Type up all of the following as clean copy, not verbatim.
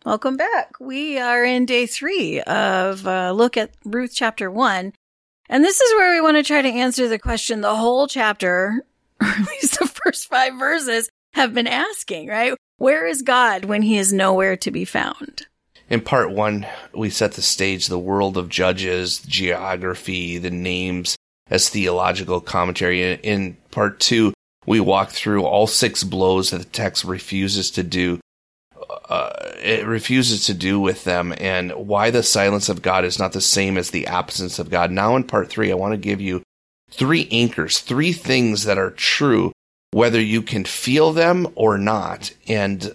Welcome back. We are in day 3 of look at Ruth chapter 1. And this is where we want to try to answer the question the whole chapter, or at least the first 5 verses, have been asking, right? Where is God when he is nowhere to be found? In part 1, we set the stage, the world of Judges, geography, the names as theological commentary. In part 2, we walk through all 6 blows that the text refuses to do. It refuses to do with them, and why the silence of God is not the same as the absence of God. Now in part 3, I want to give you 3 anchors, 3 things that are true, whether you can feel them or not, and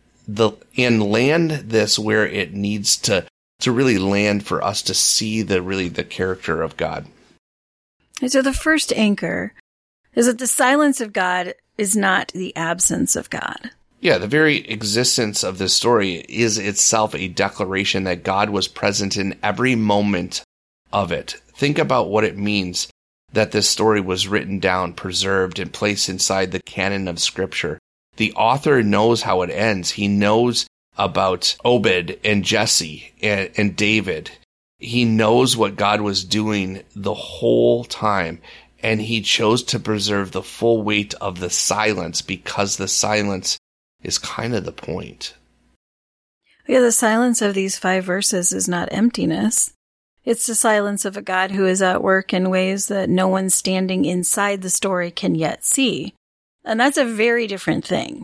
land this where it needs to really land for us to see the character of God. So the first anchor is that the silence of God is not the absence of God. Yeah, the very existence of this story is itself a declaration that God was present in every moment of it. Think about what it means that this story was written down, preserved, and placed inside the canon of Scripture. The author knows how it ends. He knows about Obed and Jesse and David. He knows what God was doing the whole time, and he chose to preserve the full weight of the silence because the silence is kind of the point. Yeah, the silence of these 5 verses is not emptiness. It's the silence of a God who is at work in ways that no one standing inside the story can yet see. And that's a very different thing.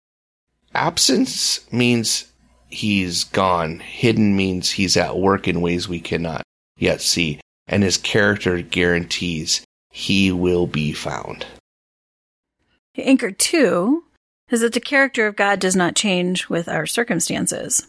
Absence means he's gone. Hidden means he's at work in ways we cannot yet see. And his character guarantees he will be found. Anchor 2 is that the character of God does not change with our circumstances.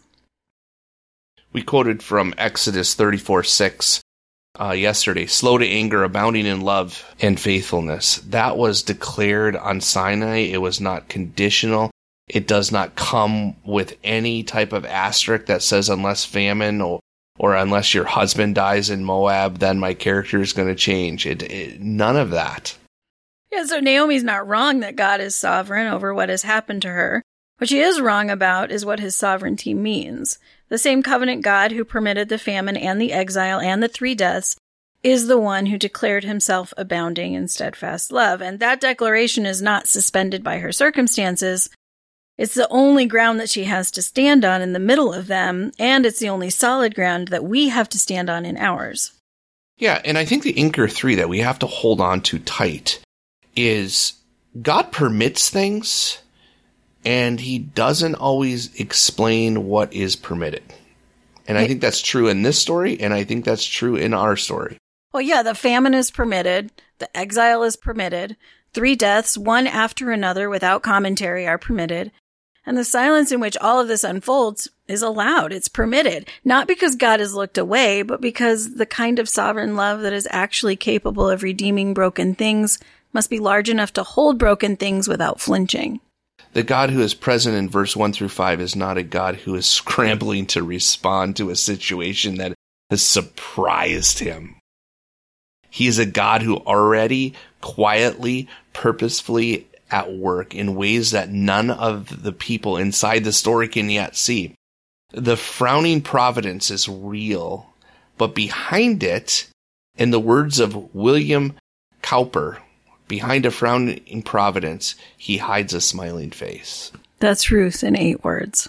We quoted from Exodus 34:6 yesterday, slow to anger, abounding in love and faithfulness. That was declared on Sinai. It was not conditional. It does not come with any type of asterisk that says unless famine or unless your husband dies in Moab, then my character is going to change. None of that. Yeah, so Naomi's not wrong that God is sovereign over what has happened to her. What she is wrong about is what his sovereignty means. The same covenant God who permitted the famine and the exile and the 3 deaths is the one who declared himself abounding in steadfast love. And that declaration is not suspended by her circumstances. It's the only ground that she has to stand on in the middle of them, and it's the only solid ground that we have to stand on in ours. Yeah, and I think the anchor 3 that we have to hold on to tight is God permits things, and he doesn't always explain what is permitted. And I think that's true in this story, and I think that's true in our story. Well, yeah, the famine is permitted, the exile is permitted, 3 deaths, one after another without commentary, are permitted, and the silence in which all of this unfolds is allowed. It's permitted, not because God has looked away, but because the kind of sovereign love that is actually capable of redeeming broken things must be large enough to hold broken things without flinching. The God who is present in verse 1 through 5 is not a God who is scrambling to respond to a situation that has surprised him. He is a God who already, quietly, purposefully at work in ways that none of the people inside the story can yet see. The frowning providence is real, but behind it, in the words of William Cowper, behind a frowning providence, he hides a smiling face. That's Ruth in 8 words.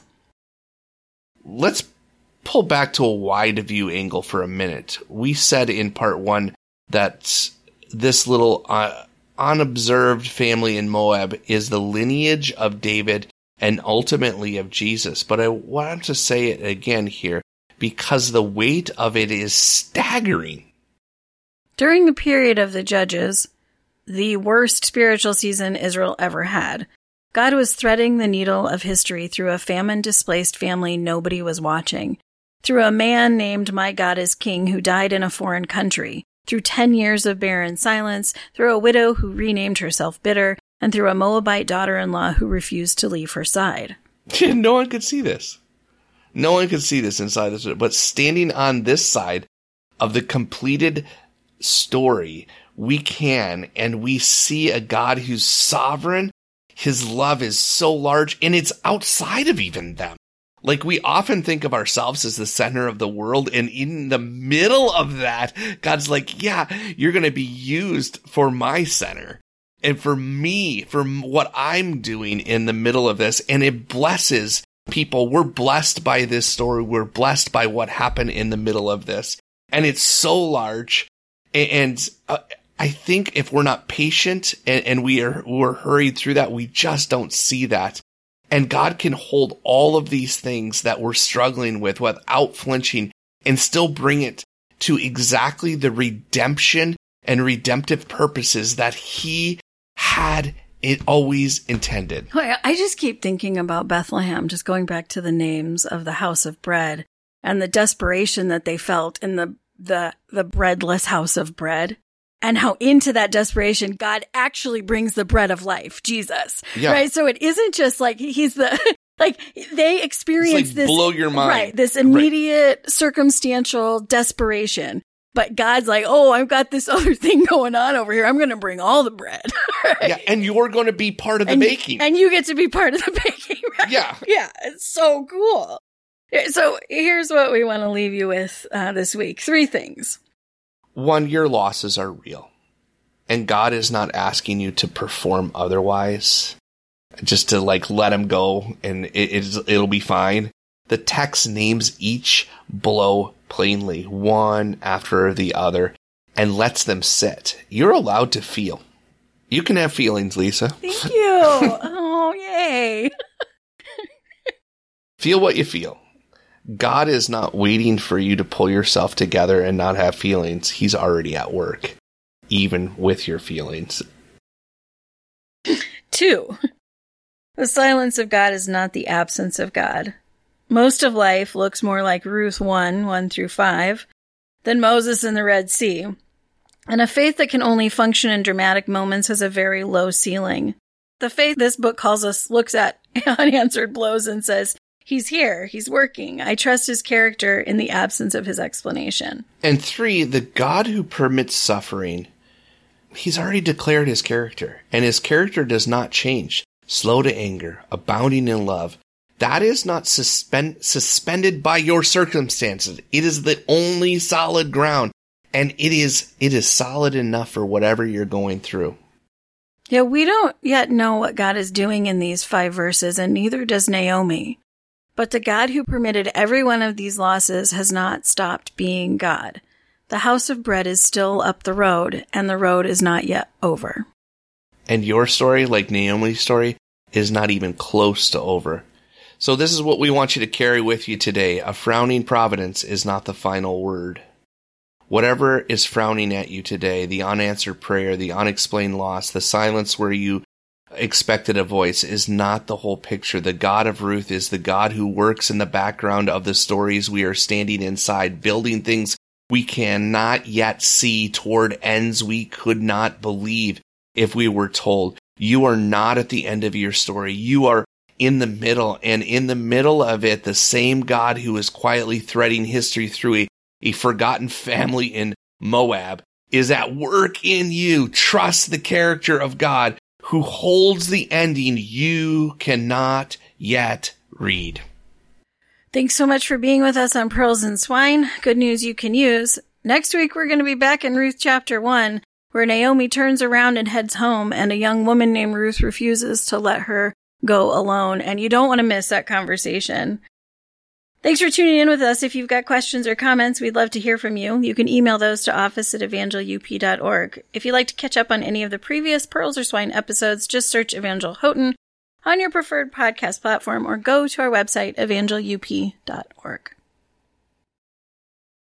Let's pull back to a wide view angle for a minute. We said in part 1 that this little unobserved family in Moab is the lineage of David and ultimately of Jesus. But I want to say it again here because the weight of it is staggering. During the period of the Judges, the worst spiritual season Israel ever had, God was threading the needle of history through a famine-displaced family nobody was watching, through a man named My God is King who died in a foreign country, through 10 years of barren silence, through a widow who renamed herself bitter, and through a Moabite daughter-in-law who refused to leave her side. No one could see this. No one could see this inside this. But standing on this side of the completed story, we can, and we see a God who's sovereign. His love is so large, and it's outside of even them. Like, we often think of ourselves as the center of the world, and in the middle of that, God's like, yeah, you're going to be used for my center and for me, for what I'm doing in the middle of this. And it blesses people. We're blessed by this story. We're blessed by what happened in the middle of this. And it's so large. And I think if we're not patient and we're hurried through that, we just don't see that. And God can hold all of these things that we're struggling with without flinching and still bring it to exactly the redemption and redemptive purposes that he had it always intended. I just keep thinking about Bethlehem, just going back to the names of the house of bread and the desperation that they felt in the breadless house of bread. And how into that desperation, God actually brings the bread of life, Jesus. Yeah. Right? So it isn't just like he's the, like they experience this. Blow your mind. Right. This immediate circumstantial desperation. But God's like, oh, I've got this other thing going on over here. I'm going to bring all the bread. Right? Yeah. And you're going to be part of the baking. And you get to be part of the baking. Right? Yeah. Yeah. It's so cool. So here's what we want to leave you with this week. 3 things. 1, your losses are real. And God is not asking you to perform otherwise, just to like let him go and it'll be fine. The text names each blow plainly, one after the other, and lets them sit. You're allowed to feel. You can have feelings, Lisa. Thank you. Oh, yay. Feel what you feel. God is not waiting for you to pull yourself together and not have feelings. He's already at work, even with your feelings. 2, the silence of God is not the absence of God. Most of life looks more like Ruth 1:1-5, than Moses in the Red Sea. And a faith that can only function in dramatic moments has a very low ceiling. The faith this book calls us looks at unanswered blows and says, he's here. He's working. I trust his character in the absence of his explanation. And 3, the God who permits suffering, he's already declared his character, and his character does not change. Slow to anger, abounding in love. That is not suspended by your circumstances. It is the only solid ground, and it is solid enough for whatever you're going through. Yeah, we don't yet know what God is doing in these 5 verses, and neither does Naomi. But the God who permitted every one of these losses has not stopped being God. The house of bread is still up the road, and the road is not yet over. And your story, like Naomi's story, is not even close to over. So this is what we want you to carry with you today. A frowning providence is not the final word. Whatever is frowning at you today, the unanswered prayer, the unexplained loss, the silence where you expected a voice, is not the whole picture. The God of Ruth is the God who works in the background of the stories we are standing inside, building things we cannot yet see toward ends we could not believe if we were told. You are not at the end of your story. You are in the middle, and in the middle of it, the same God who is quietly threading history through a forgotten family in Moab is at work in you. Trust the character of God who holds the ending you cannot yet read. Thanks so much for being with us on Pearls and Swine. Good news you can use. Next week, we're going to be back in Ruth chapter 1, where Naomi turns around and heads home, and a young woman named Ruth refuses to let her go alone. And you don't want to miss that conversation. Thanks for tuning in with us. If you've got questions or comments, we'd love to hear from you. You can email those to office@evangelup.org. If you'd like to catch up on any of the previous Pearls or Swine episodes, just search Evangel Houghton on your preferred podcast platform or go to our website, evangelup.org.